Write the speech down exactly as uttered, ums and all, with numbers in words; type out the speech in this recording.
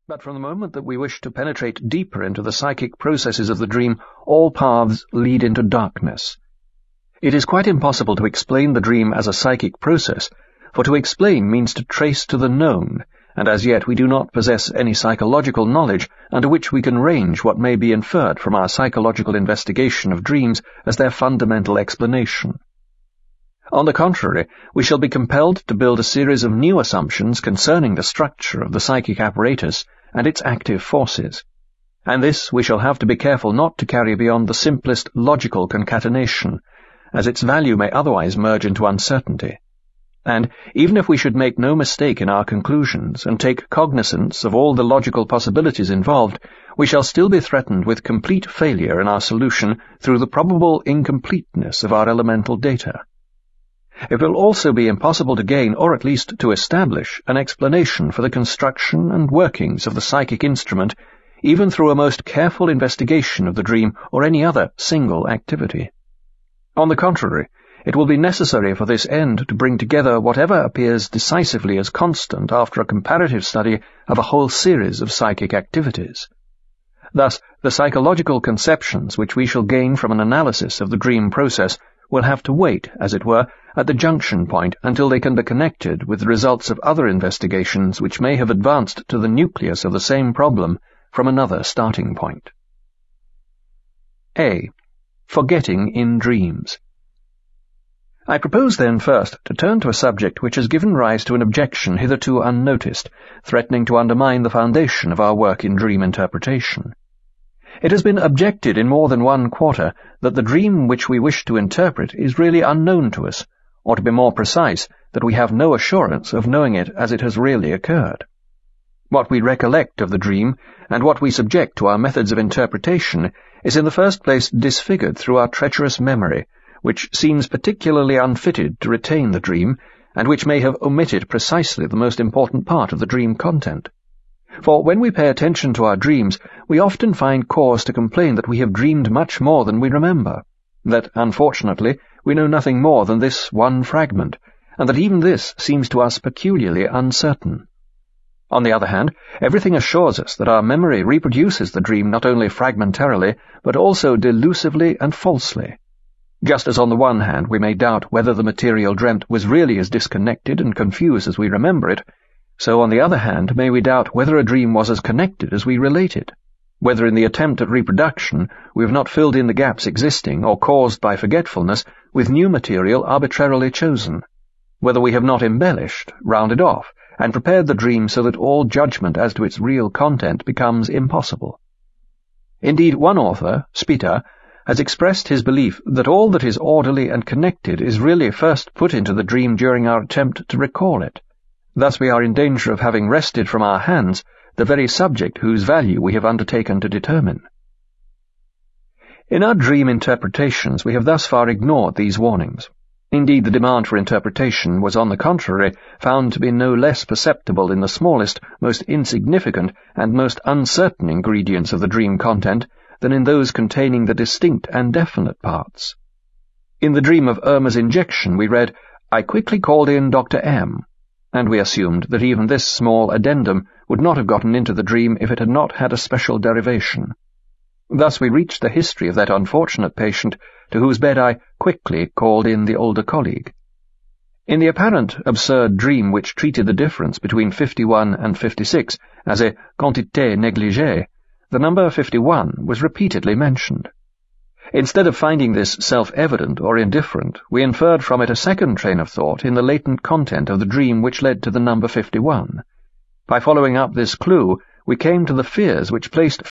But from the moment that we wish to penetrate deeper into the psychic processes of the dream, all paths lead into darkness. It is quite impossible to explain the dream as a psychic process, for to explain means to trace to the known, and as yet we do not possess any psychological knowledge under which we can range what may be inferred from our psychological investigation of dreams as their fundamental explanation. On the contrary, we shall be compelled to build a series of new assumptions concerning the structure of the psychic apparatus and its active forces, and this we shall have to be careful not to carry beyond the simplest logical concatenation, as its value may otherwise merge into uncertainty. And, even if we should make no mistake in our conclusions and take cognizance of all the logical possibilities involved, we shall still be threatened with complete failure in our solution through the probable incompleteness of our elemental data. It will also be impossible to gain, or at least to establish, an explanation for the construction and workings of the psychic instrument, even through a most careful investigation of the dream or any other single activity. On the contrary, it will be necessary for this end to bring together whatever appears decisively as constant after a comparative study of a whole series of psychic activities. Thus, the psychological conceptions which we shall gain from an analysis of the dream process will have to wait, as it were, at the junction point until they can be connected with the results of other investigations which may have advanced to the nucleus of the same problem from another starting point. A. Forgetting in dreams. I propose then first to turn to a subject which has given rise to an objection hitherto unnoticed, threatening to undermine the foundation of our work in dream interpretation. It has been objected in more than one quarter that the dream which we wish to interpret is really unknown to us, or to be more precise, that we have no assurance of knowing it as it has really occurred. What we recollect of the dream, and what we subject to our methods of interpretation, is in the first place disfigured through our treacherous memory, which seems particularly unfitted to retain the dream, and which may have omitted precisely the most important part of the dream content. For when we pay attention to our dreams, we often find cause to complain that we have dreamed much more than we remember, that, unfortunately, we know nothing more than this one fragment, and that even this seems to us peculiarly uncertain. On the other hand, everything assures us that our memory reproduces the dream not only fragmentarily, but also delusively and falsely. Just as on the one hand we may doubt whether the material dreamt was really as disconnected and confused as we remember it, so on the other hand may we doubt whether a dream was as connected as we relate it, whether in the attempt at reproduction we have not filled in the gaps existing or caused by forgetfulness with new material arbitrarily chosen, whether we have not embellished, rounded off, and prepared the dream so that all judgment as to its real content becomes impossible. Indeed, one author, Spita, has expressed his belief that all that is orderly and connected is really first put into the dream during our attempt to recall it. Thus we are in danger of having wrested from our hands the very subject whose value we have undertaken to determine. In our dream interpretations we have thus far ignored these warnings. Indeed, the demand for interpretation was, on the contrary, found to be no less perceptible in the smallest, most insignificant, and most uncertain ingredients of the dream content than in those containing the distinct and definite parts. In the dream of Irma's injection we read, "I quickly called in Doctor M," and we assumed that even this small addendum would not have gotten into the dream if it had not had a special derivation. Thus we reached the history of that unfortunate patient to whose bed I quickly called in the older colleague. In the apparent absurd dream which treated the difference between fifty-one and fifty-six as a quantité négligée, the number fifty-one was repeatedly mentioned. Instead of finding this self-evident or indifferent, we inferred from it a second train of thought in the latent content of the dream which led to the number fifty-one. By following up this clue, we came to the fears which placed